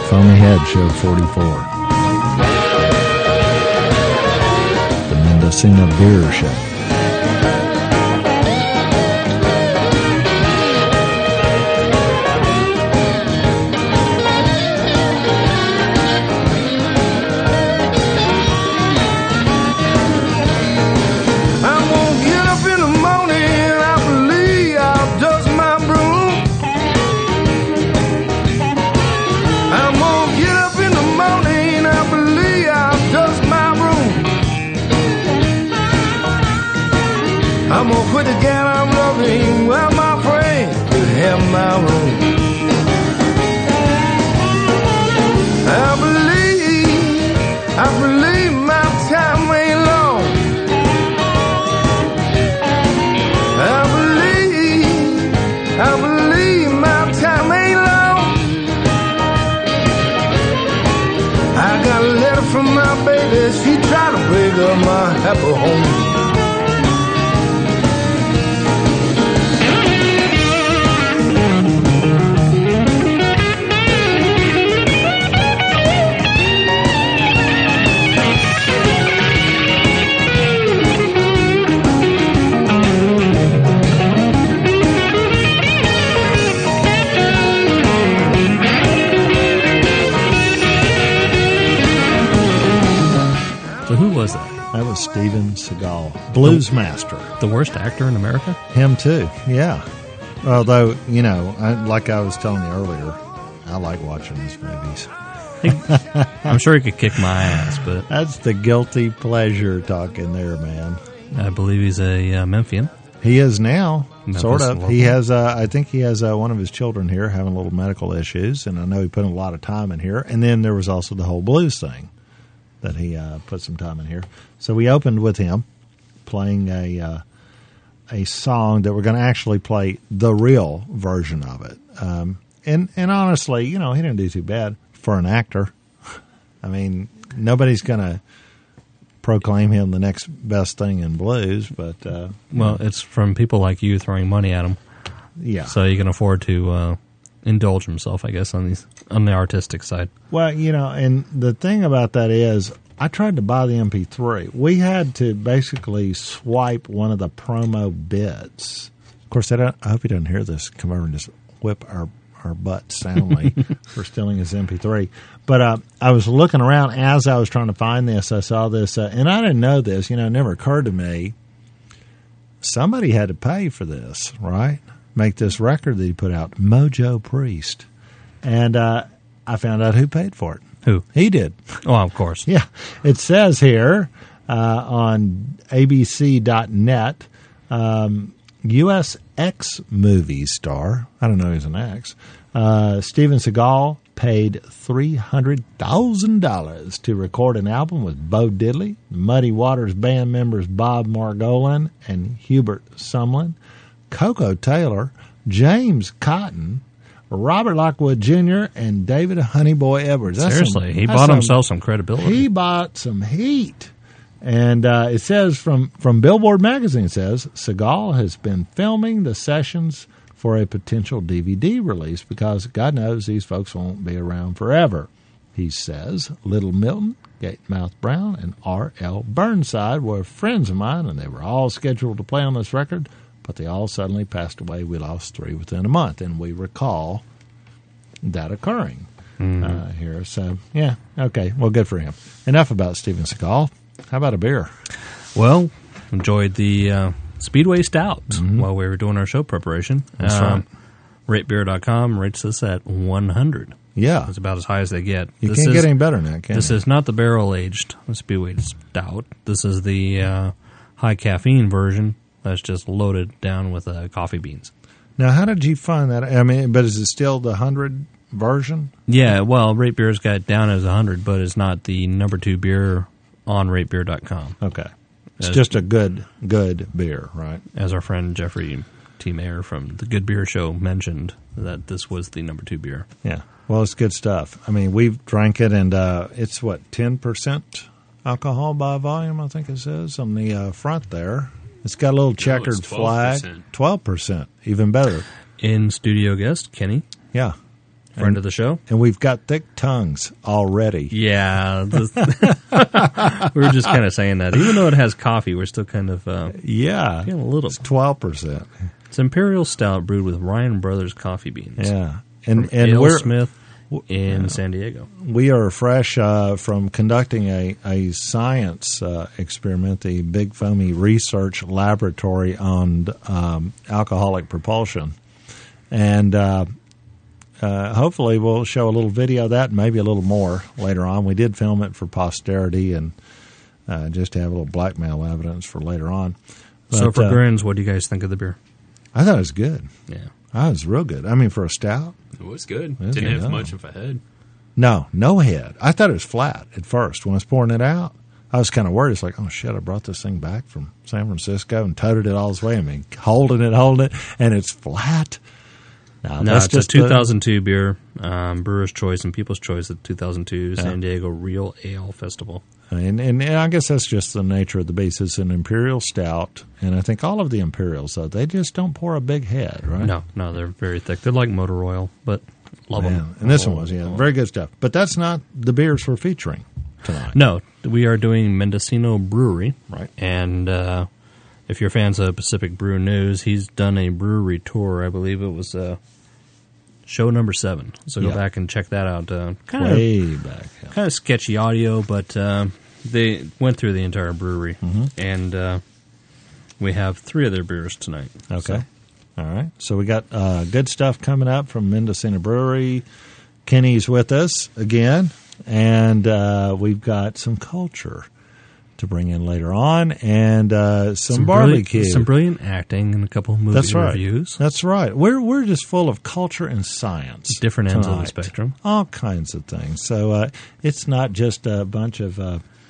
Foamy Head, Show 44. The Mendocino Beer Show. My happy home. So who was that? That was Steven Seagal, blues master. The worst actor in America? Him too, yeah. Although, you know, like I was telling you earlier, I like watching his movies. I'm sure he could kick my ass, but... That's the guilty pleasure talking there, man. I believe he's a Memphian. He is now, Memphis sort of. local. He has, I think he has one of his children here having little medical issues, and I know he put a lot of time in here. And then there was also the whole blues thing that he put some time in here. So we opened with him playing a song that we're going to actually play the real version of it. And honestly, you know, he didn't do too bad for an actor. I mean, nobody's going to proclaim him the next best thing in blues, but Well, it's from people like you throwing money at him. yeah. So he can afford to indulge himself, I guess, on the artistic side. Well, you know, and the thing about that is, I tried to buy the MP3. We had to basically swipe one of the promo bits. Of course, I hope he doesn't hear this. Come over and just whip our butt soundly for stealing his MP3. But I was looking around as I was trying to find this. I saw this, and I didn't know this. You know, it never occurred to me. Somebody had to pay for this, right? Make this record that he put out, Mojo Priest. And I found out who paid for it. Who? He did. Oh, of course. Yeah. It says here on abc.net, U.S. X movie star, I don't know who's an X, Steven Seagal paid $300,000 to record an album with Bo Diddley, Muddy Waters band members Bob Margolin and Hubert Sumlin, Coco Taylor, James Cotton, Robert Lockwood Jr., and David Honeyboy Edwards. Seriously, he bought himself some credibility. He bought some heat. And it says from Billboard magazine, it says, Seagal has been filming the sessions for a potential DVD release because God knows these folks won't be around forever. He says, Little Milton, Gatemouth Brown, and R.L. Burnside were friends of mine, and they were all scheduled to play on this record, but they all suddenly passed away. We lost 3 within a month, and we recall that occurring here. So, yeah, okay, well, good for him. Enough about Steven Seagal. How about a beer? Well, enjoyed the Speedway Stout while we were doing our show preparation. That's right. RateBeer.com rates this at 100. Yeah. It's about as high as they get. You can't get any better than that, can This you? is not the barrel-aged Speedway Stout. This is the high-caffeine version that's just loaded down with coffee beans. Now, how did you find that? I mean, but is it still the 100 version? Yeah, well, Rate Beer's got it down as 100, but it's not the number 2 beer on RateBeer.com. Okay. It's just a good beer, right? As our friend Jeffrey T. Mayer from the Good Beer Show mentioned, that this was the number 2 beer. Yeah. Well, it's good stuff. I mean, we've drank it, and it's, 10% alcohol by volume, I think it says, on the front there. It's got a little checkered it's 12%. flag. 12%. Even better. In studio guest, Kenny. Yeah. Friend of the show. And we've got thick tongues already. Yeah. We were just kind of saying that. Even though it has coffee, we're still kind of Yeah. feeling a little. It's 12%. It's Imperial Stout brewed with Ryan Brothers coffee beans. Yeah. And And we're Smith in San Diego. we are fresh from conducting a science experiment, the Big Foamy Research Laboratory on alcoholic propulsion. And hopefully we'll show a little video of that, maybe a little more later on. We did film it for posterity and just to have a little blackmail evidence for later on. So But, for Grins, what do you guys think of the beer? I thought it was good. Yeah. I was real good. I mean, for a stout. It was good. It was Didn't good. have much of a head. No head. I thought it was flat at first. When I was pouring it out, I was kind of worried. It's like, oh, shit, I brought this thing back from San Francisco and toted it all this way. I mean, holding it, and it's flat. No, that's it's a just 2002 beer, Brewer's Choice and People's Choice at 2002 San Diego Real Ale Festival. And I guess that's just the nature of the beast. It's an imperial stout, and I think all of the imperials, though, they just don't pour a big head, right? No, they're very thick. They're like motor oil, but love them. And this one was, very good stuff. But that's not the beers we're featuring tonight. No, we are doing Mendocino Brewery. Right. And if you're fans of Pacific Brew News, he's done a brewery tour. I believe it was show number 7. So go back and check that out. Way back. Yeah. Kind of sketchy audio, but they went through the entire brewery. And we have 3 of their beers tonight. Okay. So, All right. So we got good stuff coming up from Mendocino Brewery. Kenny's with us again. And we've got some culture to bring in later on, and some barbecue. Some brilliant acting and a couple of movie That's right. reviews. That's right. We're just full of culture and science. Different ends of the tonight. spectrum. All kinds of things. So it's not just a bunch of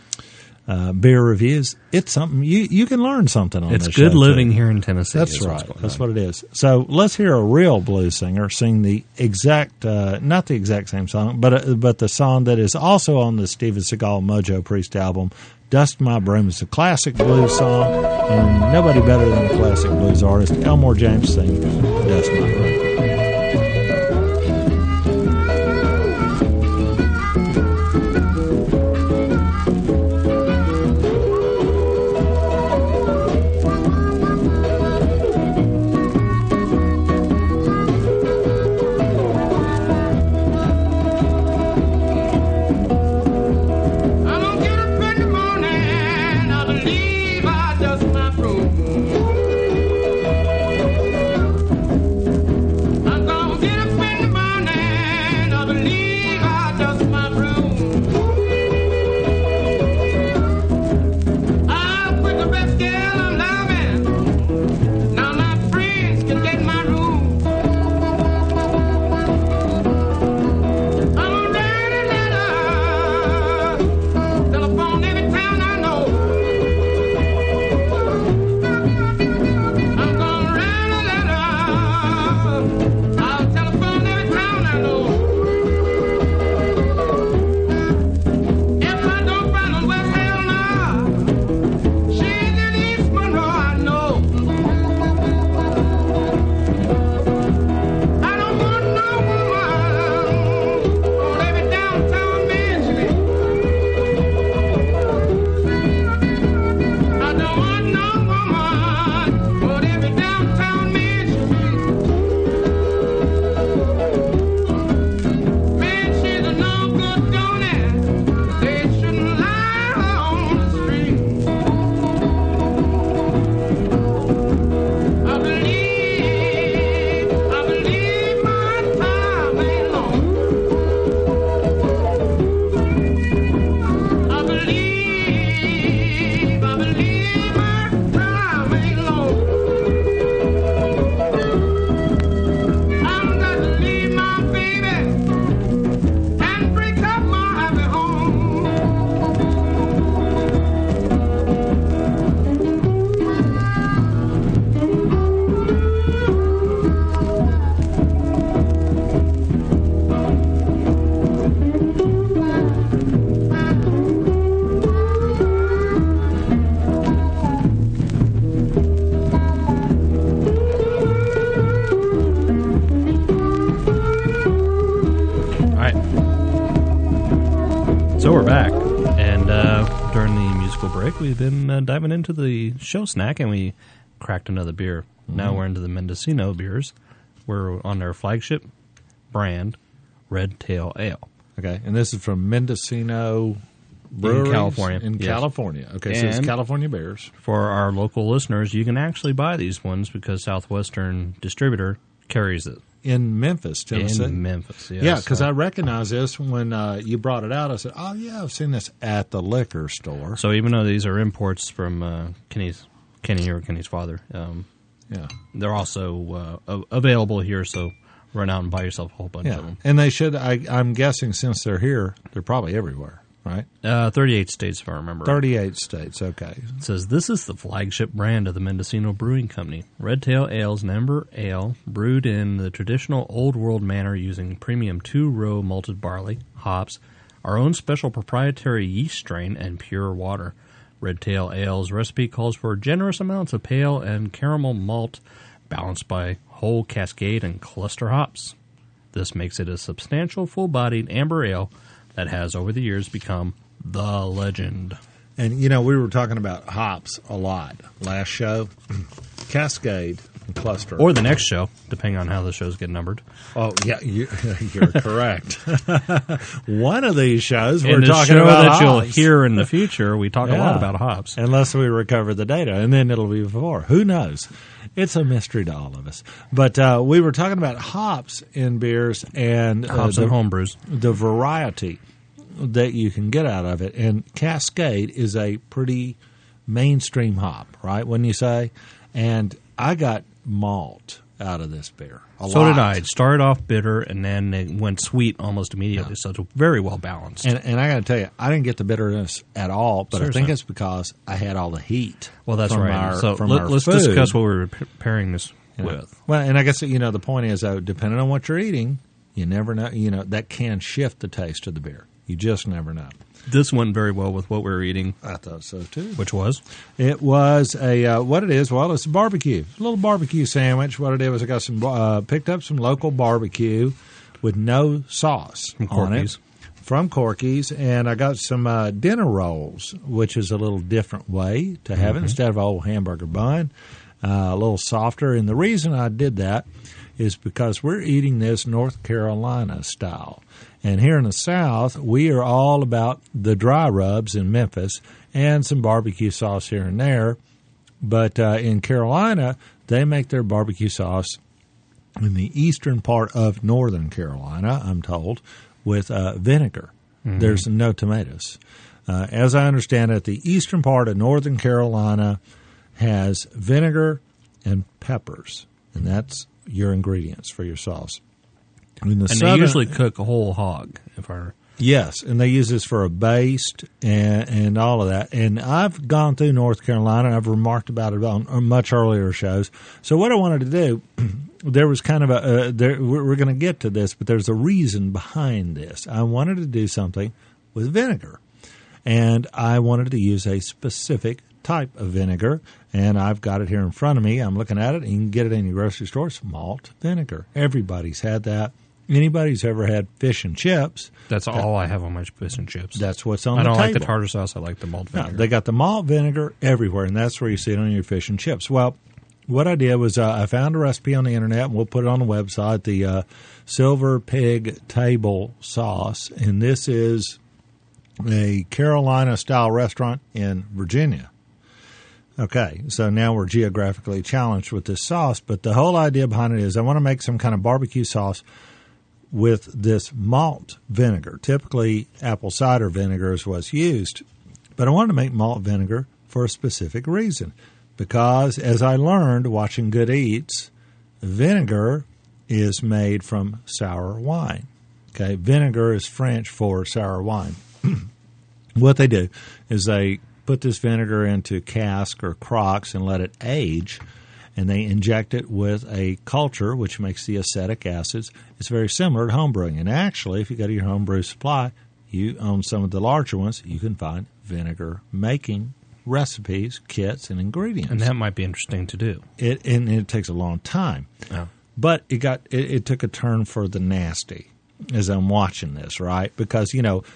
beer reviews. It's something you can learn something on It's this good show, living too. here in Tennessee. That's right. That's what it is. So let's hear a real blues singer sing the exact, not the exact same song, but the song that is also on the Steven Seagal Mojo Priest album, Dust My Broom. It's a classic blues song, and nobody better than the classic blues artist, Elmore James, sing Dust My Broom. musical break, we've been diving into the show snack, and we cracked another beer. Now we're into the Mendocino beers. We're on their flagship brand, Red Tail Ale. Okay, and this is from Mendocino Breweries in California. In California. Okay, so it's California beers. For our local listeners, you can actually buy these ones because Southwestern Distributor carries it. In Memphis, Tennessee. In Memphis, yes. Yeah, because I recognized this when you brought it out. I said, oh, yeah, I've seen this at the liquor store. So even though these are imports from Kenny or Kenny's father, they're also available here, so run out and buy yourself a whole bunch of them. And they should, I'm guessing since they're here, they're probably everywhere, right? 38 states, if I remember. 38 states, okay. It says, this is the flagship brand of the Mendocino Brewing Company. Red Tail Ale is an amber ale brewed in the traditional Old World manner using premium 2-row malted barley, hops, our own special proprietary yeast strain, and pure water. Red Tail Ale's recipe calls for generous amounts of pale and caramel malt balanced by whole Cascade and cluster hops. This makes it a substantial, full-bodied amber ale that has, over the years, become the legend. And, you know, we were talking about hops a lot last show. Cascade and cluster. Or the next show, depending on how the shows get numbered. Oh, yeah, you're correct. One of these shows, we're in the talking show about that hops. you'll hear in the future, we talk a lot about hops. Unless we recover the data, and then it'll be before. Who knows? It's a mystery to all of us. But we were talking about hops in beers and hops and homebrews. The variety that you can get out of it. And Cascade is a pretty mainstream hop, right, wouldn't you say? And I got malt out of this beer. So did I. It started off bitter, and then it went sweet almost immediately, so it's very well balanced. And I got to tell you, I didn't get the bitterness at all, but I think it's because I had all the heat. Well, that's from right. So let's discuss what we were pairing this with. Well, and I guess, the point is, depending on what you're eating, you never know. That can shift the taste of the beer. You just never know. This went very well with what we were eating. I thought so, too. Which was? It was what it is, well, it's a barbecue. A little barbecue sandwich. What I did was I got picked up some local barbecue with no sauce on it. From Corky's. And I got some dinner rolls, which is a little different way to have it instead of an old hamburger bun. A little softer. And the reason I did that is because we're eating this North Carolina style. And here in the South, we are all about the dry rubs in Memphis and some barbecue sauce here and there. But in Carolina, they make their barbecue sauce in the eastern part of northern Carolina, I'm told, with vinegar. Mm-hmm. There's no tomatoes. As I understand it, the eastern part of northern Carolina has vinegar and peppers, and that's your ingredients for your sauce. And they usually cook a whole hog. Yes, and they use this for a baste and all of that. And I've gone through North Carolina, and I've remarked about it on much earlier shows. So what I wanted to do, there was kind of we're going to get to this, but there's a reason behind this. I wanted to do something with vinegar, and I wanted to use a specific type of vinegar, and I've got it here in front of me. I'm looking at it. You can get it in your grocery store. It's malt vinegar. Everybody's had that. Anybody who's ever had fish and chips. That's all I have on my fish and chips. That's what's on the table. I don't like the tartar sauce. I like the malt vinegar. No, they got the malt vinegar everywhere, and that's where you see it on your fish and chips. Well, what I did was I found a recipe on the internet, and we'll put it on the website, the Silver Pig Table Sauce, and this is a Carolina-style restaurant in Virginia. Okay, so now we're geographically challenged with this sauce, but the whole idea behind it is I want to make some kind of barbecue sauce with this malt vinegar. Typically, apple cider vinegar is what's used, but I wanted to make malt vinegar for a specific reason, because as I learned watching Good Eats, vinegar is made from sour wine. Okay, vinegar is French for sour wine. What they do is they put this vinegar into casks or crocks and let it age, and they inject it with a culture which makes the acetic acids. It's very similar to homebrewing. And actually, if you go to your homebrew supply, you own some of the larger ones, you can find vinegar making recipes, kits, and ingredients. And that might be interesting to do. It takes a long time. Oh. But it took a turn for the nasty. as I'm watching this, right? Because,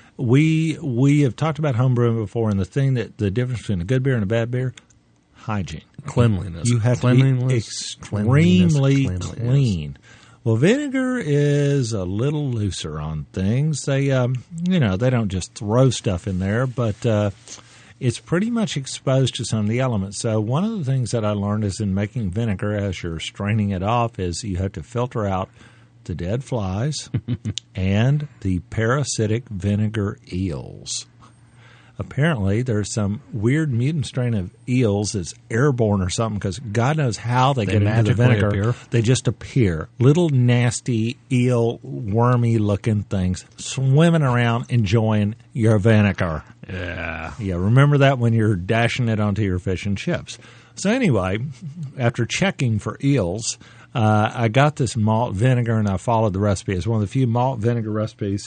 we have talked about homebrewing before, and the difference between a good beer and a bad beer, hygiene. Cleanliness. You have to be extremely clean. Well, vinegar is a little looser on things. They, they don't just throw stuff in there, but it's pretty much exposed to some of the elements. So one of the things that I learned is in making vinegar, as you're straining it off, is you have to filter out the dead flies and the parasitic vinegar eels. Apparently, there's some weird mutant strain of eels that's airborne or something, because God knows how they get into the vinegar. Appear. They just appear. Little nasty eel, wormy-looking things swimming around enjoying your vinegar. Yeah. Yeah, remember that when you're dashing it onto your fish and chips. So anyway, after checking for eels, I got this malt vinegar, and I followed the recipe. It's one of the few malt vinegar recipes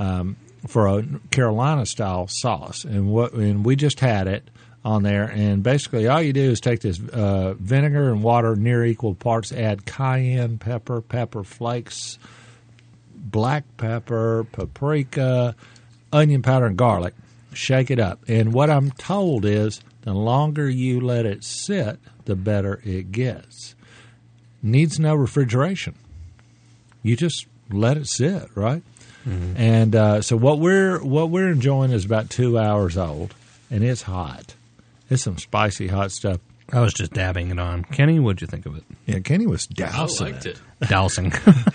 for a Carolina-style sauce. And we just had it on there. And basically all you do is take this vinegar and water near equal parts, add cayenne pepper, pepper flakes, black pepper, paprika, onion powder, and garlic. Shake it up. And what I'm told is the longer you let it sit, the better it gets. Needs no refrigeration. You just let it sit, right? Mm-hmm. And so what we're enjoying is about 2 hours old, and it's hot. It's some spicy hot stuff. I was just dabbing it on. Kenny, what'd you think of it? Yeah, Kenny was dousing I liked it. Dousing.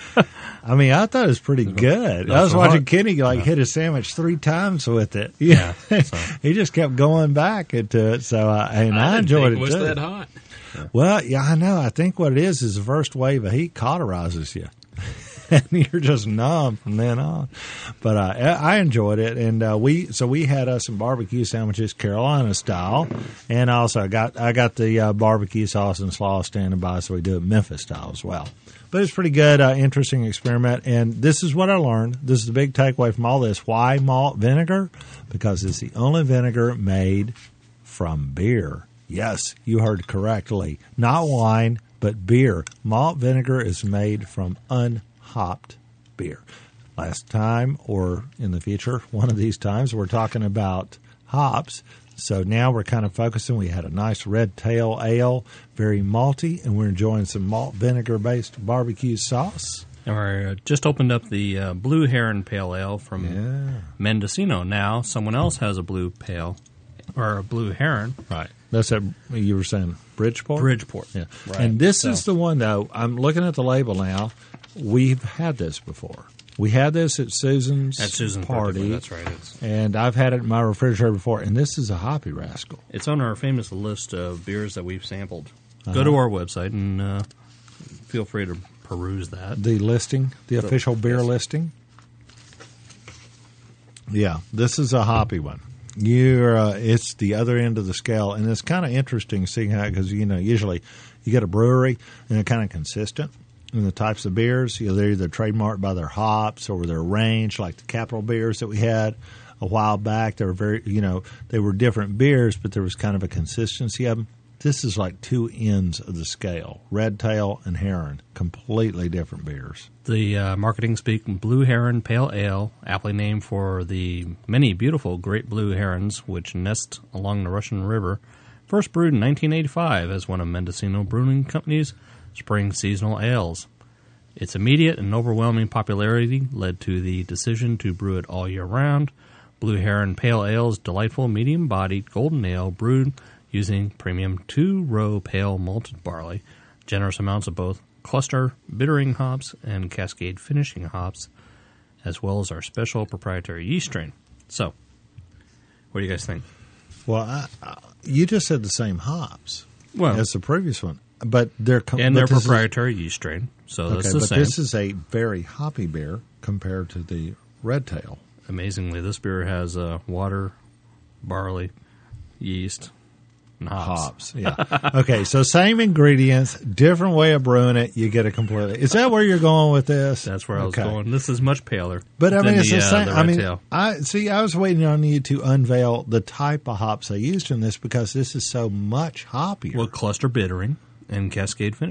I mean, I thought it was pretty good. I was watching Kenny hit a sandwich 3 times with it. Yeah. So. He just kept going back into it. So, and I enjoyed it too. Was that hot? Well, yeah, I know. I think what it is the first wave of heat cauterizes you. And you're just numb from then on. But I enjoyed it, and we had us some barbecue sandwiches, Carolina style, and also I got the barbecue sauce and slaw standing by, so we do it Memphis style as well. But it's pretty good, interesting experiment, and this is what I learned. This is the big takeaway from all this. Why malt vinegar? Because it's the only vinegar made from beer. Yes, you heard correctly. Not wine, but beer. Malt vinegar is made from unhopped beer. Last time, or in the future, one of these times, we're talking about hops. So now we're kind of focusing. We had a nice red tail ale, very malty, and we're enjoying some malt vinegar-based barbecue sauce. And we just opened up the Blue Heron Pale Ale from Mendocino. Now someone else has a Blue Pale, or a Blue Heron. Right. That's what you were saying, Bridgeport? Bridgeport. Yeah. Right. And this is the one, though. I'm looking at the label now. We've had this before. We had this at Susan's party. That's right. And I've had it in my refrigerator before. And this is a Hoppy Rascal. It's on our famous list of beers that we've sampled. Go to our website and feel free to peruse that. The listing, the official beer listing. Yeah, this is a hoppy one. It's the other end of the scale, and it's kind of interesting seeing how, because usually you get a brewery and they're kind of consistent in the types of beers. They're either trademarked by their hops or their range, like the Capital beers that we had a while back. They were they were different beers, but there was kind of a consistency of them. This is like two ends of the scale. Red Tail and Heron, completely different beers. The marketing speak, Blue Heron Pale Ale, aptly named for the many beautiful great blue herons which nest along the Russian River, first brewed in 1985 as one of Mendocino Brewing Company's spring seasonal ales. Its immediate and overwhelming popularity led to the decision to brew it all year round. Blue Heron Pale Ale's delightful medium-bodied golden ale brewed using premium 2-row pale malted barley, generous amounts of both cluster bittering hops and cascade finishing hops, as well as our special proprietary yeast strain. So, what do you guys think? Well, you just said the same hops as the previous one, but they're proprietary yeast strain. So that's the same. This is a very hoppy beer compared to the Red Tail. Amazingly, this beer has water, barley, yeast, and hops. Yeah. Okay, so same ingredients, different way of brewing it. You get it completely. Is that where you're going with this? That's where I was going. This is much paler. But I mean, it's the same. I mean, I was waiting on you to unveil the type of hops they used in this, because this is so much hoppier. Well, cluster bittering and cascade finishing.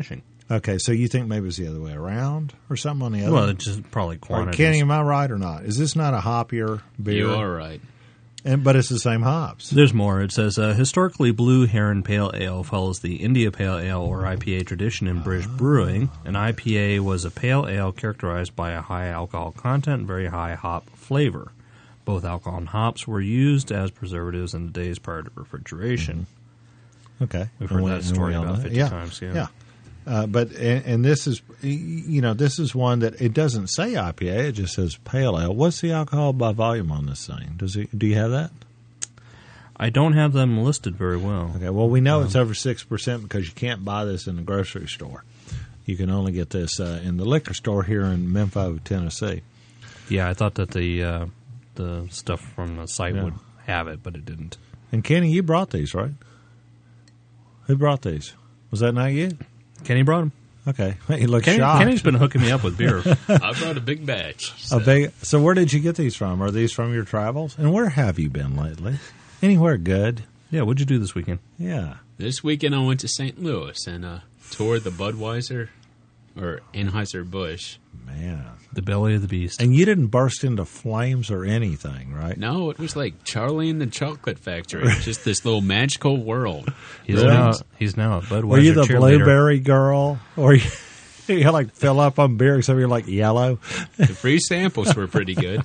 Okay, so you think maybe it was the other way around or something on the other? Well, it's just probably quantities. Kenny, am I right or not? Is this not a hoppier beer? You are right. But it's the same hops. There's more. It says, historically, Blue Heron Pale Ale follows the India Pale Ale or IPA tradition in British brewing. An IPA was a pale ale characterized by a high alcohol content and very high hop flavor. Both alcohol and hops were used as preservatives in the days prior to refrigeration. Okay. We've heard that story about 50 times. Yeah. But this is, this is one that it doesn't say IPA; it just says pale ale. What's the alcohol by volume on this thing? Do you have that? I don't have them listed very well. Okay. Well, we know it's over 6% because you can't buy this in the grocery store. You can only get this in the liquor store here in Memphis, Tennessee. Yeah, I thought that the stuff from the site would have it, but it didn't. And Kenny, you brought these, right? Who brought these? Was that not you? Kenny brought them. Okay. He looks shocked. Kenny's been hooking me up with beer. I brought a big batch. So where did you get these from? Are these from your travels? And where have you been lately? Anywhere good? Yeah, what'd you do this weekend? Yeah. This weekend I went to St. Louis and toured the Budweiser or Anheuser-Busch. Man. The belly of the beast. And you didn't burst into flames or anything, right? No, it was like Charlie and the Chocolate Factory. Just this little magical world. He's now a Budweiser Were you the cheerleader. blueberry girl? Or you like fill up on beer except you're like yellow? The free samples were pretty good.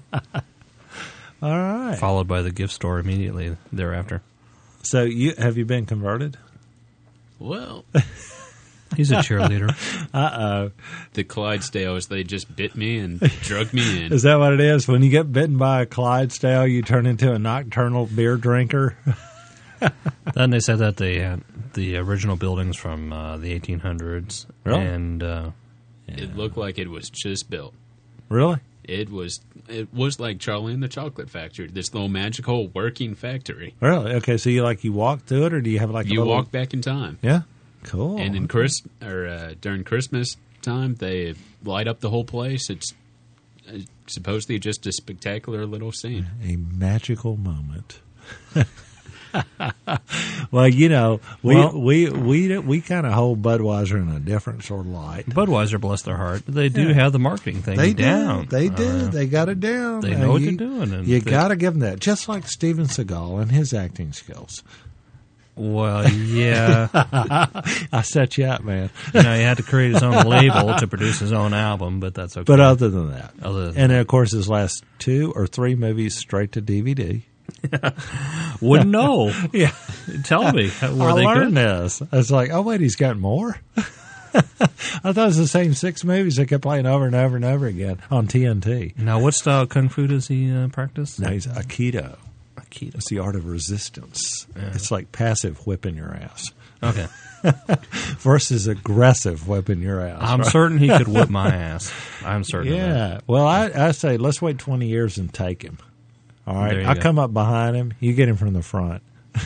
All right. Followed by the gift store immediately thereafter. So have you been converted? Well, he's a cheerleader. Uh-oh. The Clydesdales, they just bit me and drug me in. Is that what it is? When you get bitten by a Clydesdale, you turn into a nocturnal beer drinker? Then they said that they had the original buildings from the 1800s. Really? And It looked like it was just built. Really? It was like Charlie and the Chocolate Factory, this little magical working factory. Really? Okay, so you walk through it, or do you have like a You little... walk back in time. Yeah? Cool. And in during Christmas time, they light up the whole place. It's supposedly just a spectacular little scene. A magical moment. Well, we kind of hold Budweiser in a different sort of light. Budweiser, bless their heart, they do have the marketing thing down. They do. They got it down. They know what they're doing. And you got to give them that. Just like Steven Seagal and his acting skills. Well, yeah. I set you up, man. He had to create his own label to produce his own album, but that's okay. But other than that. And, of course, his last 2 or 3 movies straight to DVD. Wouldn't know. Yeah. Tell me. Were they learned good? this. I was like, oh, wait, he's got more? I thought it was the same 6 movies they kept playing over and over and over again on TNT. Now, what style of Kung Fu does he practice? No, he's Aikido. Aikido. It's the art of resistance. Yeah. It's like passive whipping your ass. Okay. Versus aggressive whipping your ass. I'm certain he could whip my ass. I'm certain of that. Well, I say let's wait 20 years and take him. All right, I'll come up behind him. You get him from the front.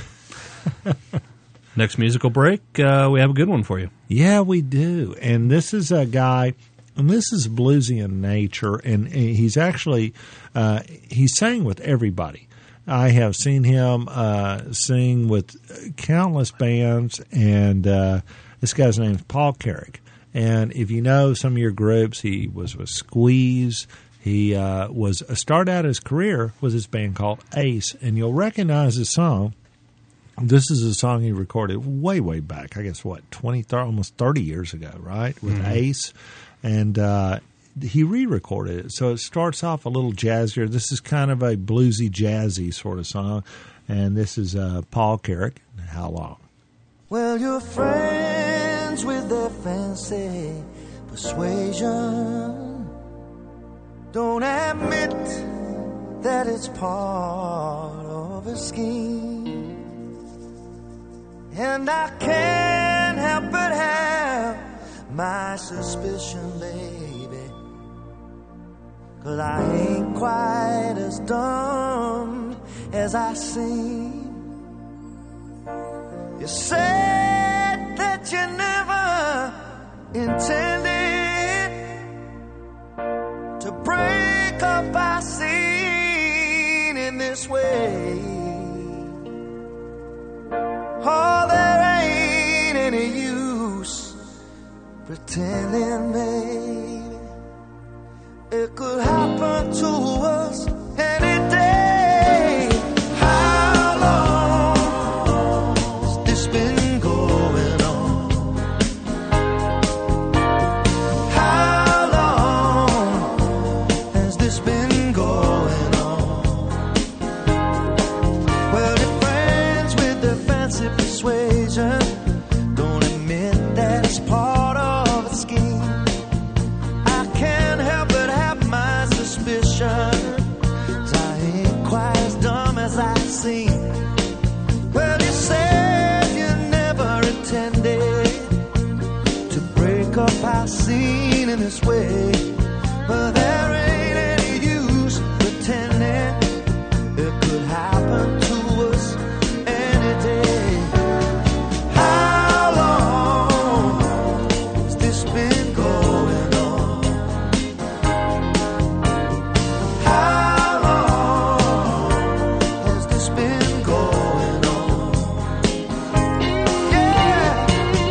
Next musical break, we have a good one for you. Yeah, we do. And this is a guy, and this is bluesy in nature, and he's actually, he sang with everybody. I have seen him sing with countless bands, and this guy's name is Paul Carrack. And if you know some of your groups, he was with Squeeze. He started out his career with his band called Ace, and you'll recognize his song. This is a song he recorded way, way back, I guess, almost 30 years ago, right, with Ace. And he re-recorded it. So it starts off a little jazzier. This is kind of a bluesy, jazzy sort of song. And this is Paul Carrack, How Long? Well, you're friends with their fancy persuasion. Don't admit that it's part of a scheme. And I can't help but have my suspicion, baby, 'cause I ain't quite as dumb as I seem. You said that you never intended to break up our scene in this way. Oh, there ain't any use pretending. pretending, baby. It could happen to us any day. How long has this been going on? How long has this been going on? Well, your friends with their fancy persuasion don't admit that it's part of a scheme. I can't help but have my suspicions. I ain't quite as dumb as I seem. Well, you said you never intended to break up our scene in this way. But there ain't any use pretending. It could happen to us any day. How long has this been going on? How long has this been going on? Yeah.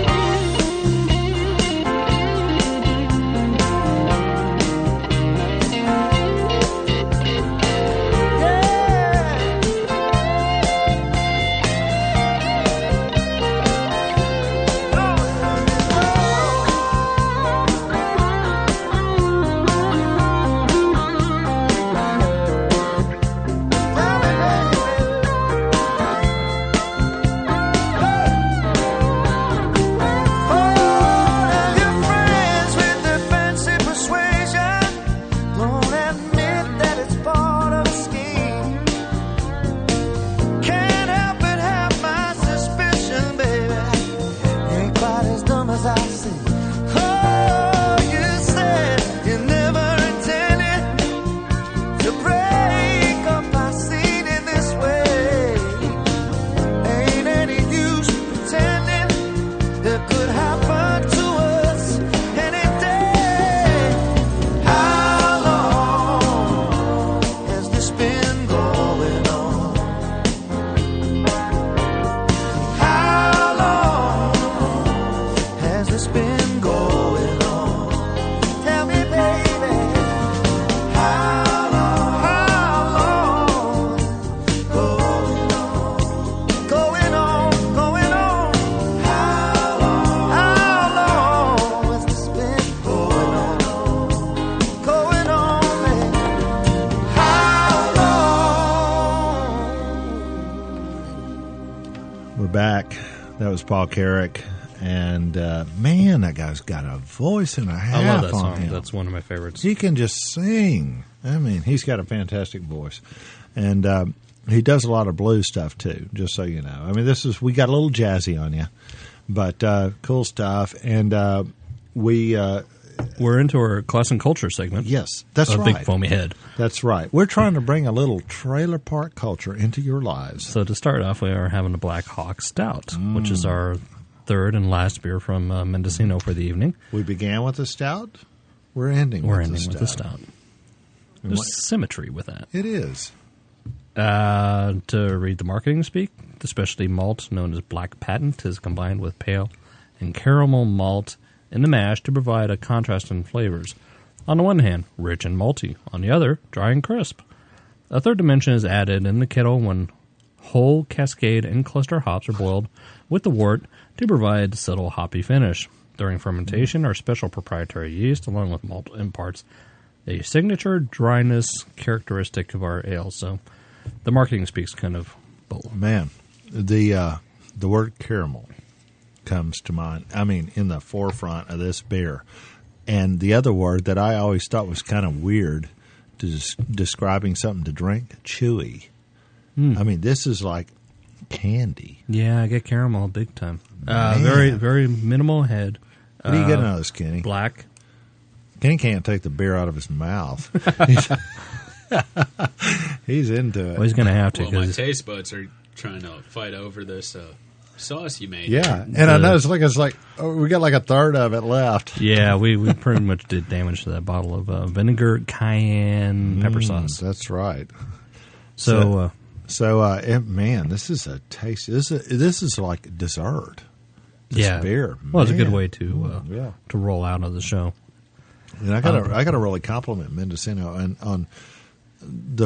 Back. That was Paul Carrick, and man, that guy's got a voice and a half. I love that on song. him. That's one of my favorites. He can just sing. I mean, he's got a fantastic voice, and he does a lot of blues stuff too. Just so you know, I mean, we got a little jazzy on you, but cool stuff. And we're into our class and culture segment. Yes, that's a right. Big foamy head. That's right. We're trying to bring a little trailer park culture into your lives. So to start off, we are having a Black Hawk Stout, which is our third and last beer from Mendocino for the evening. We began with a stout. We're ending with the stout. There's symmetry with that. It is. To read the marketing speak, the specialty malt known as Black Patent is combined with pale and caramel malt in the mash to provide a contrast in flavors. On the one hand, rich and malty. On the other, dry and crisp. A third dimension is added in the kettle when whole Cascade and cluster hops are boiled with the wort to provide subtle hoppy finish. During fermentation, our special proprietary yeast, along with malt, imparts a signature dryness characteristic of our ale. So the marketing speaks kind of bold. Man, the word caramel comes to mind. I mean, in the forefront of this beer. And the other word that I always thought was kind of weird describing something to drink, chewy. I mean, this is like candy. Yeah, I get caramel big time. Very, very minimal head. What are you getting out of this, Kenny? Black. Kenny can't take the beer out of his mouth. He's into it. Well, he's going to have to. Well, my taste buds are trying to fight over this sauce you made. Yeah, and I know it's like we got like a third of it left. Yeah, we pretty much did damage to that bottle of vinegar, cayenne, pepper sauce. That's right. So man, this is a taste. This is like dessert. beer. Well, it's a good Man. way to roll out of the show. And I gotta really compliment Mendocino on the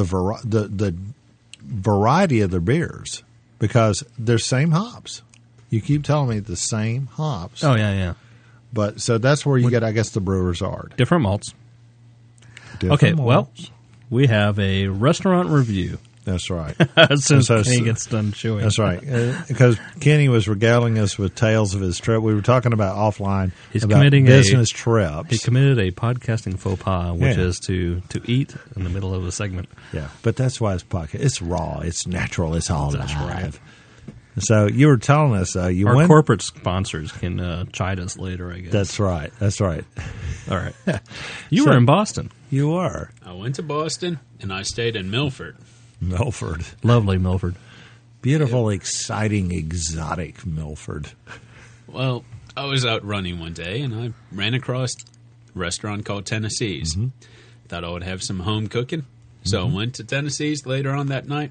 variety of their beers, because they're same hops. You keep telling me the same hops. Oh, yeah. But so that's where you get, I guess, the brewer's art. Different malts. Different Okay, malts. well, we have a restaurant review. That's right. As soon as So- Kenny gets done chewing. That's right. Because Kenny was regaling us with tales of his trip. We were talking about offline He's about committing business trips. He committed a podcasting faux pas, which Yeah. is to eat in the middle of a segment. Yeah, but that's why it's podcast. It's raw. It's natural. It's all That's live. right. So you were telling us you Our went. corporate sponsors can chide us later, I guess. That's right. That's right. all right. You So- were in Boston. You are I went to Boston and I stayed in Milford. Milford. Lovely Milford. Beautiful, exciting, exotic Milford. Well, I was out running one day and I ran across a restaurant called Tennessee's. Thought I would have some home cooking. So I went to Tennessee's later on that night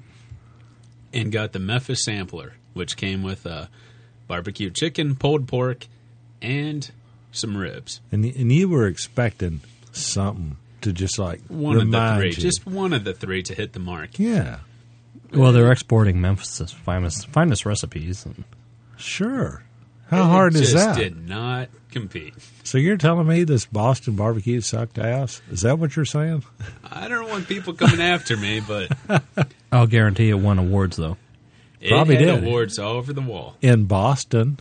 and got the Memphis sampler, which came with barbecue chicken, pulled pork, and some ribs. And you were expecting something to just like One of the remind three. you. Just one of the three to hit the mark. Yeah, Well, they're exporting Memphis' finest recipes. And sure. How hard it is just that? did not compete. So you're telling me this Boston barbecue sucked ass? Is that what you're saying? I don't want people coming after me, but I'll guarantee it won awards, though. it Probably had did. awards all over the wall. In Boston,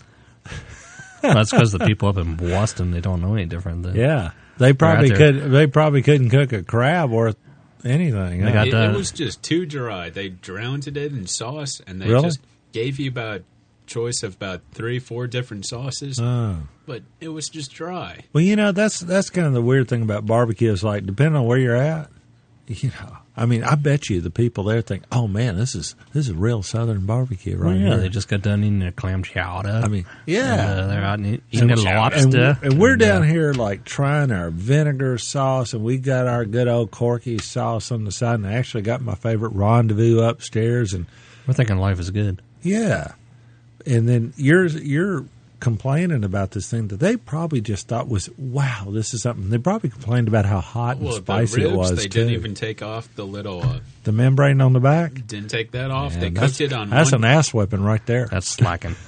That's because the people up in Boston, they don't know any different. Than yeah, they probably Right there. could. They probably couldn't cook a crab worth anything. They huh? got It was just too dry. They drowned it in sauce, and they Really? just gave you about choice of about 3-4 different sauces, Oh. but it was just dry. Well, that's kind of the weird thing about barbecue is like depending on where you're at, I mean, I bet you the people there think, "Oh man, this is real Southern barbecue right Well, yeah, here." they just got done eating a clam chowder. I mean, yeah. They're out eating a and, lobster. and we're down here like trying our vinegar sauce, and we got our good old Corky sauce on the side. And I actually got my favorite Rendezvous upstairs, and We're thinking life is good. yeah. And then you're complaining about this thing that they probably just thought was, wow, this is something. They probably complained about how hot and Well, spicy the ribs, it was, they too. didn't even take off the little. The membrane on the back? Didn't take that off. Man, they cooked it on that's one. an ass whipping right there. That's slacking.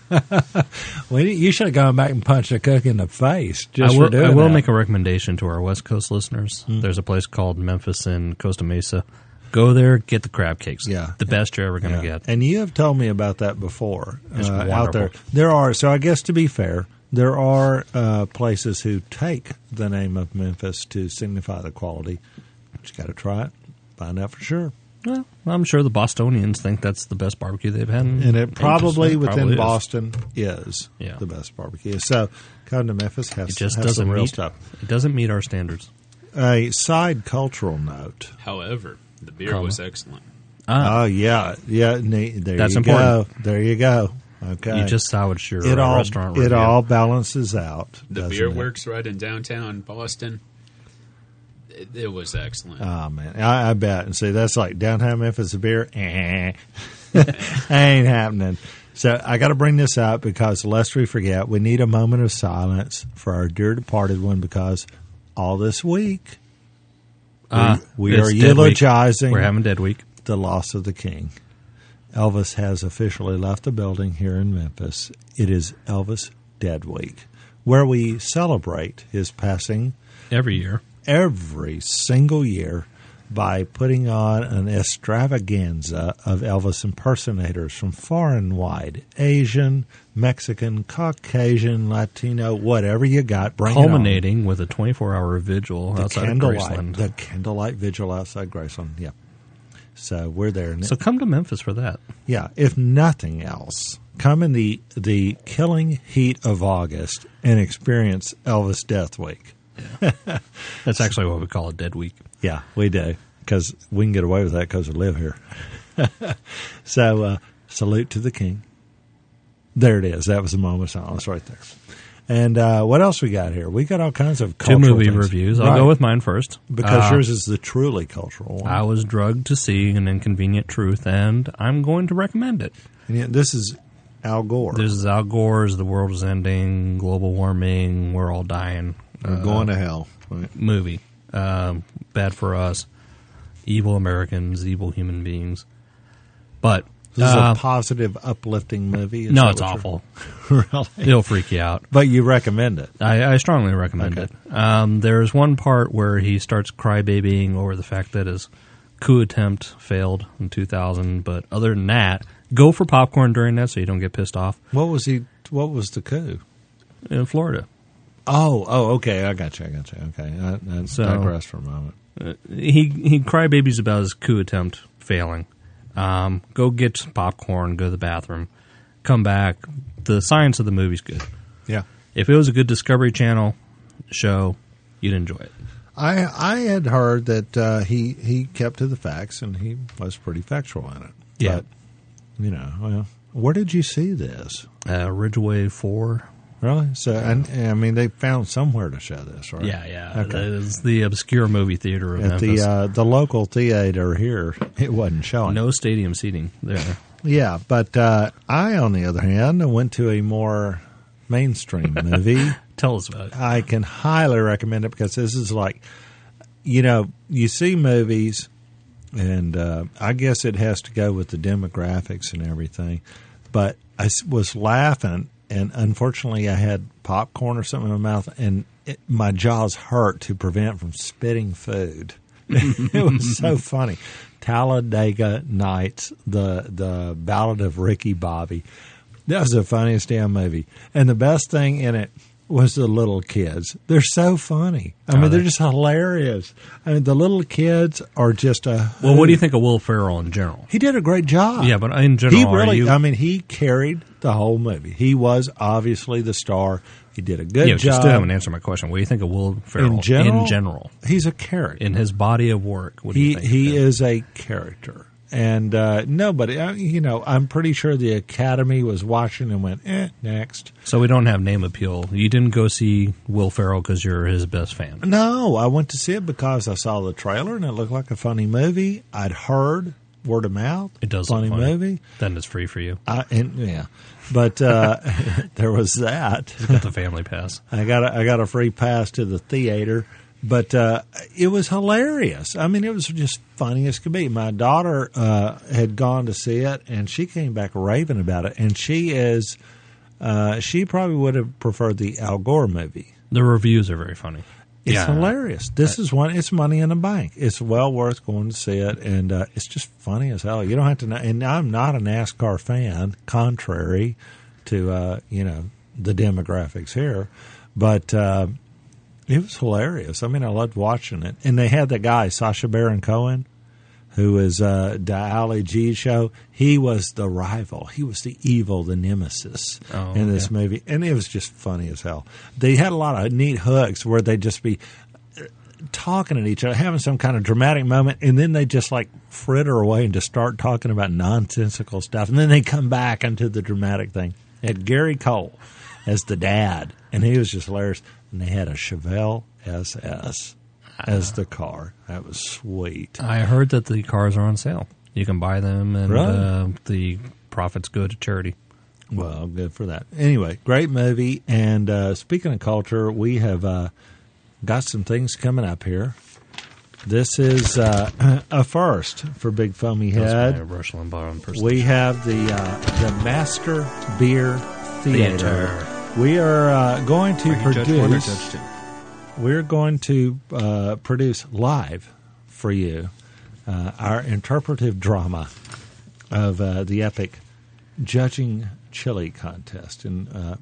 Well, you should have gone back and punched a cook in the face I just will, for doing I will that. make a recommendation to our West Coast listeners. There's a place called Memphis in Costa Mesa. Go there, get the crab cakes. Yeah. The best you're ever going to Yeah. get. And you have told me about that before It's out there. wonderful. There are, so I guess to be fair, there are places who take the name of Memphis to signify the quality. But you got to try it, find out for sure. Well, I'm sure the Bostonians think that's the best barbecue they've had. And it probably It within probably is. Boston is Yeah. the best barbecue. So come to Memphis, have, It just have doesn't some real meet. stuff. It doesn't meet our standards. A side cultural note. However, the beer Comma. was excellent. Oh yeah, yeah. There That's you important. go. There you go. Okay. You just salvaged your it all restaurant it review. all balances out. The doesn't beer it? works right in downtown Boston. It was excellent. Oh man, I bet. And see, that's like downtown Memphis. The beer, ain't happening. So I got to bring this up because lest we forget, we need a moment of silence for our dear departed one because all this week we It's are Dead Week. eulogizing We're having Dead Week. the loss of the king. Elvis has officially left the building here in Memphis. It is Elvis Dead Week, where we celebrate his passing Every year. every single year by putting on an extravaganza of Elvis impersonators from far and wide, Asian, Mexican, Caucasian, Latino, whatever you got. Bring Culminating with a 24-hour vigil it on. outside of Graceland. The candlelight vigil outside Graceland. Yeah. So we're there. So come to Memphis for that. Yeah, if nothing else, come in the killing heat of August and experience Elvis Death Week. That's actually what we call it, Dead Week. Yeah, we do, because we can get away with that because we live here. So, salute to the king. There it is. That was a moment of silence right there. And what else we got here? We got all kinds of Two cultural movie things. reviews. I'll Right, go with mine first. because yours is the truly cultural one. I was drugged to see An Inconvenient Truth, and I'm going to recommend it. And yet this is Al Gore. This is Al Gore's "The World Is Ending," global warming, we're all dying. We're going to hell. Right. Movie. Bad for us. Evil Americans, evil human beings. But This is a positive, uplifting movie. Is no, that it's what awful. Really? It'll freak you out. But you recommend it. I strongly recommend Okay. it. There's one part where he starts crybabying over the fact that his coup attempt failed in 2000. But other than that, go for popcorn during that so you don't get pissed off. What was the coup? In Florida. Oh, okay. I got you. Okay. I So- digress for a moment. He crybabies about his coup attempt failing. Go get some popcorn, go to the bathroom, come back. The science of the movie's good. Yeah. If it was a good Discovery Channel show, you'd enjoy it. I had heard that he kept to the facts and he was pretty factual in it. Yeah. But, where did you see this? Ridgeway 4. Really? So, and I mean, they found somewhere to show this, right? Yeah. Okay. It's the obscure movie theater of At Memphis. the local theater here, it wasn't showing. No stadium seating there. Yeah, but I, on the other hand, went to a more mainstream movie. Tell us about it. I can highly recommend it because this is like, you see movies, and I guess it has to go with the demographics and everything, but I was laughing, and unfortunately I had popcorn or something in my mouth, and my jaws hurt to prevent from spitting food. It was so funny. Talladega Nights, the Ballad of Ricky Bobby. That was the funniest damn movie. And the best thing in it was the little kids. They're so funny. I mean, they're just hilarious. I mean, the little kids are just a... Well, what do you think of Will Ferrell in general? He did a great job. Yeah, but in general, He really, are you... I mean, he carried the whole movie. He was obviously the star. He did a good you job. still haven't answered my question. What do you think of Will Ferrell In general? He's a character. in his body of work? What do you think? He is a character. And nobody, I'm pretty sure the Academy was watching and went, next. So we don't have name appeal. You didn't go see Will Ferrell because you're his best fan. No, I went to see it because I saw the trailer and it looked like a funny movie. I'd heard word of mouth. It does funny look funny. movie. Then it's free for you. But there was that. Got the family pass. I got a free pass to the theater. But it was hilarious. I mean, it was just funny as could be. My daughter had gone to see it, and she came back raving about it. And she probably would have preferred the Al Gore movie. The reviews are very funny. It's hilarious. This is one. It's money in the bank. It's well worth going to see it, and it's just funny as hell. You don't have to know. And I'm not a NASCAR fan, contrary to the demographics here, but. It was hilarious. I mean, I loved watching it. And they had the guy, Sacha Baron Cohen, who is the Ali G show. He was the rival. He was the evil, the nemesis in this movie. And it was just funny as hell. They had a lot of neat hooks where they'd just be talking at each other, having some kind of dramatic moment, and then they just like fritter away and just start talking about nonsensical stuff. And then they come back into the dramatic thing. They had Gary Cole as the dad, and he was just hilarious. And they had a Chevelle SS as the car. That was sweet. I heard that the cars are on sale. You can buy them, and Really? the profits go to charity. Well, good for that. Anyway, great movie. And speaking of culture, we have got some things coming up here. This is a first for Big Foamy That's Head. my Rush Limbaugh impersonation. We have the Master Beer Theater. We are going to produce. We're going to produce live for you our interpretive drama of the epic Judging Chili Contest. And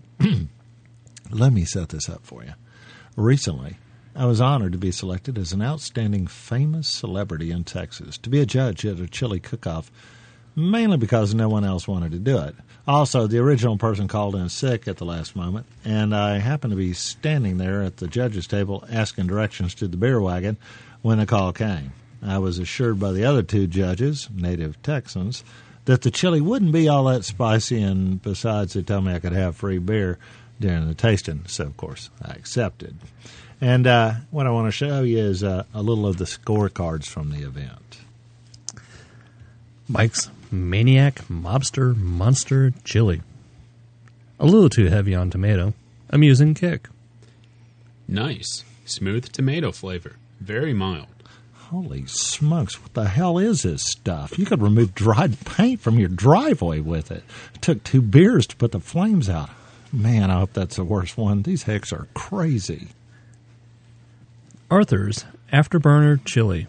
let me set this up for you. Recently, I was honored to be selected as an outstanding famous celebrity in Texas to be a judge at a chili cook-off, mainly because no one else wanted to do it. Also, the original person called in sick at the last moment, and I happened to be standing there at the judges' table asking directions to the beer wagon when the call came. I was assured by the other two judges, native Texans, that the chili wouldn't be all that spicy, and besides, they told me I could have free beer during the tasting, so of course I accepted. And what I want to show you is a little of the scorecards from the event. Mike's Maniac Mobster Monster Chili. A little too heavy on tomato. Amusing kick. Nice. Smooth tomato flavor. Very mild. Holy smokes, what the hell is this stuff? You could remove dried paint from your driveway with it. It took 2 beers to put the flames out. Man, I hope that's the worst one. These hicks are crazy. Arthur's Afterburner Chili.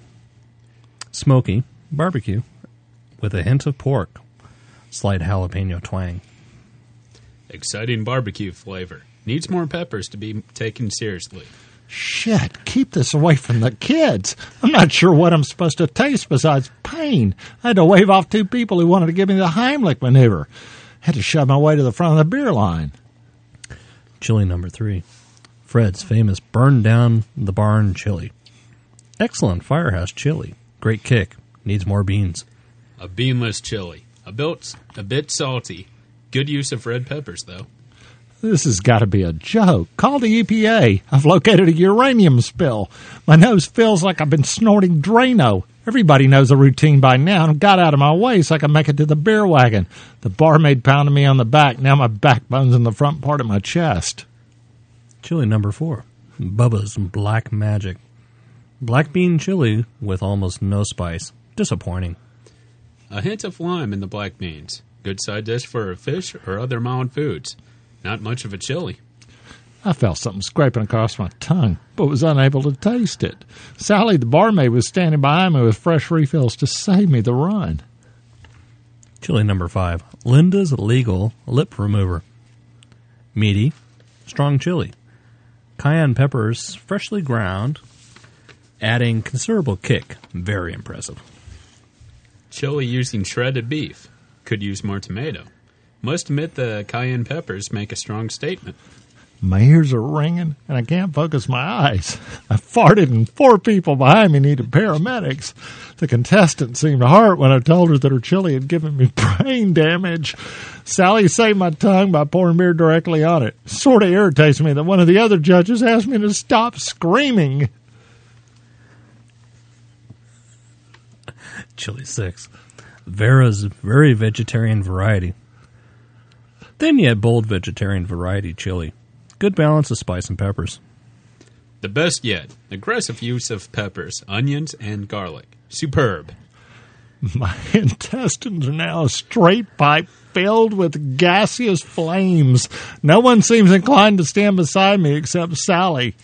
Smoky, barbecue, with a hint of pork. Slight jalapeno twang. Exciting barbecue flavor. Needs more peppers to be taken seriously. Shit, keep this away from the kids. I'm not sure what I'm supposed to taste besides pain. I had to wave off 2 people who wanted to give me the Heimlich maneuver. Had to shove my way to the front of the beer line. Chili number 3. Fred's famous Burn Down the Barn chili. Excellent firehouse chili. Great kick. Needs more beans. A beanless chili. A bit salty. Good use of red peppers, though. This has got to be a joke. Call the EPA. I've located a uranium spill. My nose feels like I've been snorting Drano. Everybody knows the routine by now and got out of my way so I can make it to the beer wagon. The barmaid pounded me on the back. Now my backbone's in the front part of my chest. Chili number 4. Bubba's Black Magic. Black bean chili with almost no spice. Disappointing. A hint of lime in the black beans. Good side dish for a fish or other mild foods. Not much of a chili. I felt something scraping across my tongue, but was unable to taste it. Sally, the barmaid, was standing behind me with fresh refills to save me the run. Chili number 5. Linda's Legal Lip Remover. Meaty, strong chili. Cayenne peppers, freshly ground, adding considerable kick. Very impressive. Chili using shredded beef. Could use more tomato. Must admit the cayenne peppers make a strong statement. My ears are ringing, and I can't focus my eyes. I farted, and 4 people behind me needed paramedics. The contestant seemed hurt when I told her that her chili had given me brain damage. Sally saved my tongue by pouring beer directly on it. Sort of irritates me that one of the other judges asked me to stop screaming. Chili 6. Vera's Very Vegetarian Variety. Thin yet bold vegetarian variety chili. Good balance of spice and peppers. The best yet. Aggressive use of peppers, onions, and garlic. Superb. My intestines are now a straight pipe filled with gaseous flames. No one seems inclined to stand beside me except Sally.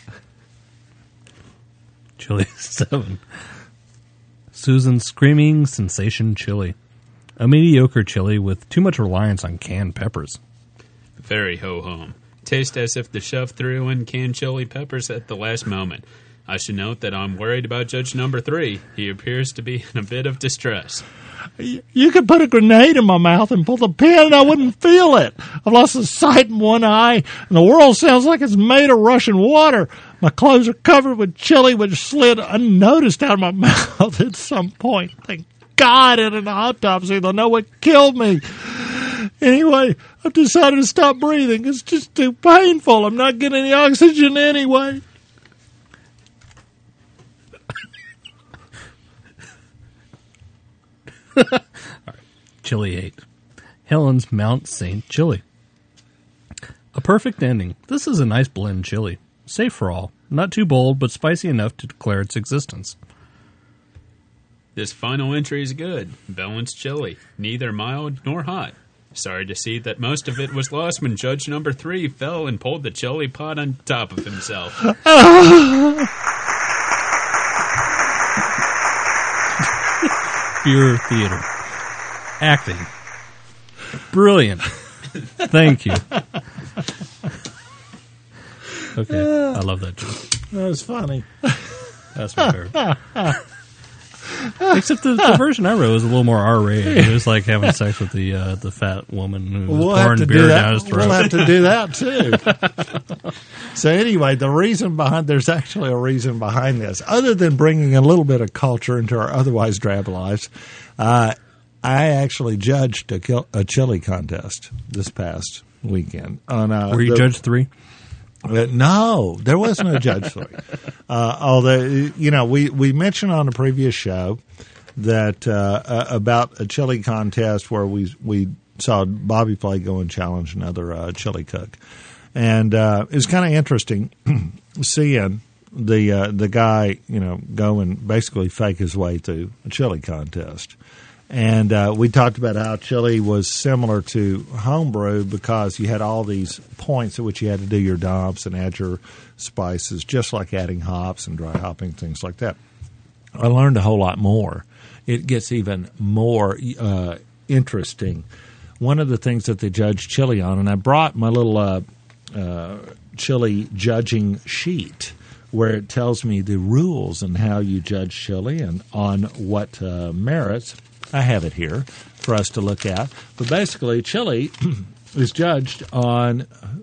Chili 7. Susan's Screaming Sensation Chili. A mediocre chili with too much reliance on canned peppers. Very ho-hum. Tastes as if the chef threw in canned chili peppers at the last moment. I should note that I'm worried about Judge number 3. He appears to be in a bit of distress. You could put a grenade in my mouth and pull the pin and I wouldn't feel it. I've lost the sight in one eye and the world sounds like it's made of Russian water. My clothes are covered with chili which slid unnoticed out of my mouth at some point. Thank God in an autopsy they'll know what killed me. Anyway, I've decided to stop breathing. It's just too painful. I'm not getting any oxygen anyway. All right. Chili 8. Helen's Mount St. Chili. A perfect ending. This is a nice blend chili. Safe for all. Not too bold, but spicy enough to declare its existence. This final entry is good. Balanced chili. Neither mild nor hot. Sorry to see that most of it was lost when Judge number 3 fell and pulled the chili pot on top of himself. Pure theater. Acting. Brilliant. Thank you. Okay, I love that joke. That was funny. That's my favorite. Except the version I wrote was a little more R-rated. It was like having sex with the fat woman who was pouring beer down his throat. We'll have to do that too. So anyway, there's actually a reason behind this. Other than bringing a little bit of culture into our otherwise drab lives, I actually judged a chili contest this past weekend. Were you Judge 3? No, there wasn't a Judge 3. Although, we mentioned on a previous show that about a chili contest where we saw Bobby Flay go and challenge another chili cook. And it was kind of interesting seeing the guy, go and basically fake his way through a chili contest. And we talked about how chili was similar to homebrew because you had all these points at which you had to do your dumps and add your spices, just like adding hops and dry hopping, things like that. I learned a whole lot more. It gets even more interesting. One of the things that they judge chili on, and I brought my little chili judging sheet where it tells me the rules and how you judge chili and on what merits. I have it here for us to look at. But basically, chili is judged on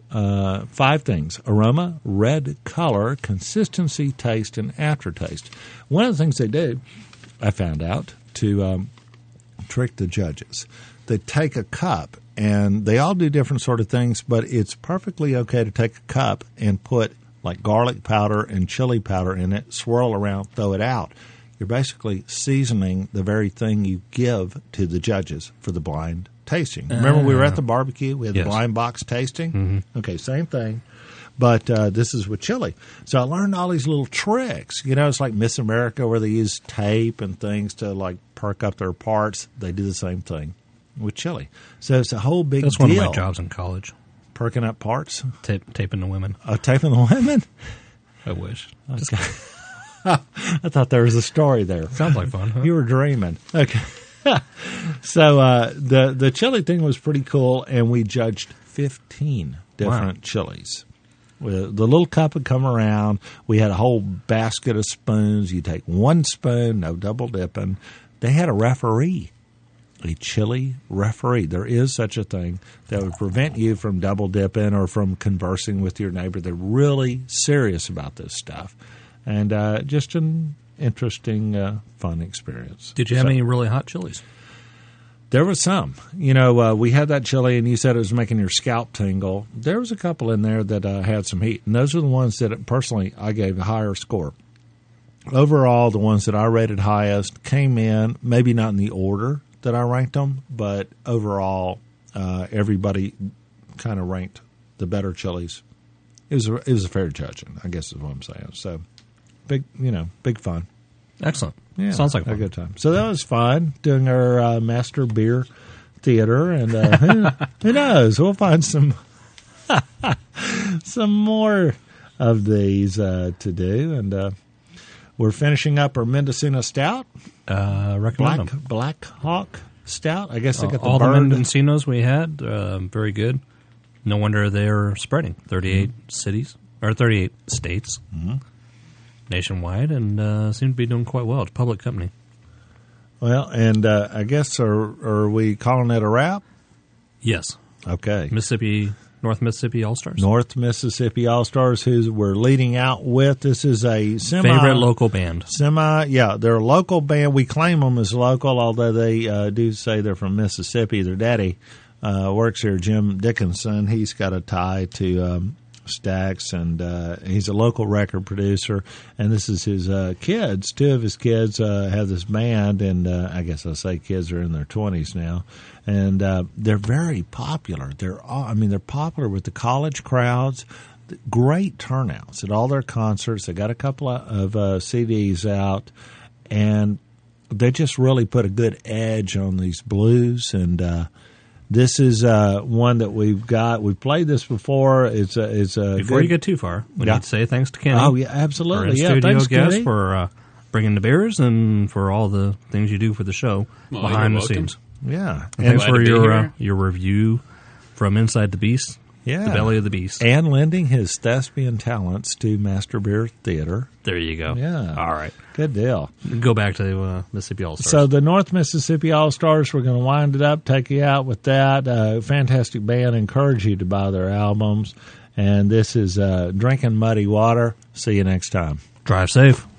5 things: aroma, red color, consistency, taste, and aftertaste. One of the things they do, I found out, to trick the judges, they take a cup, and they all do different sort of things, but it's perfectly okay to take a cup and put like garlic powder and chili powder in it, swirl around, throw it out. You're basically seasoning the very thing you give to the judges for the blind tasting. Remember we were at the barbecue? We had the blind box tasting? Mm-hmm. Okay, same thing. But this is with chili. So I learned all these little tricks. It's like Miss America where they use tape and things to like perk up their parts. They do the same thing with chili. So it's a whole big deal. That's one of my jobs in college. Perking up parts? Taping the women. Oh, taping the women? I wish. Okay. I thought there was a story there. Sounds like fun, huh? You were dreaming. Okay. So the chili thing was pretty cool, and we judged 15 different chilies. The little cup would come around. We had a whole basket of spoons. You take 1 spoon, no double dipping. They had a referee, a chili referee. There is such a thing that would prevent you from double dipping or from conversing with your neighbor. They're really serious about this stuff. And just an interesting, fun experience. Did you have any really hot chilies? There was some. We had that chili, and you said it was making your scalp tingle. There was a couple in there that had some heat, and those are the ones that, personally, I gave a higher score. Overall, the ones that I rated highest came in, maybe not in the order that I ranked them, but overall, everybody kind of ranked the better chilies. It was a fair judging, I guess is what I'm saying. So, big fun. Excellent. Yeah, sounds like a good time. So that was fun doing our Master Beer Theater, and who knows? We'll find some more of these to do, and we're finishing up our Mendocino Stout. Recommend them. Black Hawk Stout. I guess they got the all bird. the Mendocinos we had. Very good. No wonder they're spreading. 38 cities or 38 states. Mm-hmm. Nationwide, and seem to be doing quite well. It's a public company. Well, and I guess are we calling it a wrap? Yes. Okay. North Mississippi All-Stars. North Mississippi All-Stars, who we're leading out with. This is a favorite local band. They're a local band. We claim them as local, although they do say they're from Mississippi. Their daddy works here, Jim Dickinson. He's got a tie to Stax, and he's a local record producer, and this is his kids. 2 of his kids have this band, and I guess I'll say kids are in their 20s now, and they're very popular. They're popular with the college crowds. Great turnouts at all their concerts. They got a couple of CDs out, and they just really put a good edge on these blues, and this is one that we've got. We've played this before. It's before you get too far, we need to say thanks to Kenny. Oh yeah, absolutely. Our studio thanks, guest, Kenny, for bringing the beers and for all the things you do for the show behind the scenes. Yeah, and thanks for your review from Inside the Beast. Yeah, the belly of the beast, and lending his thespian talents to Master Beer Theater. There you go. Yeah, all right, good deal. Go back to Mississippi All-Stars. So the North Mississippi All-Stars, we're going to wind it up, take you out with that. Fantastic band. Encourage you to buy their albums. And this is Drinking Muddy Water. See you next time. Drive safe.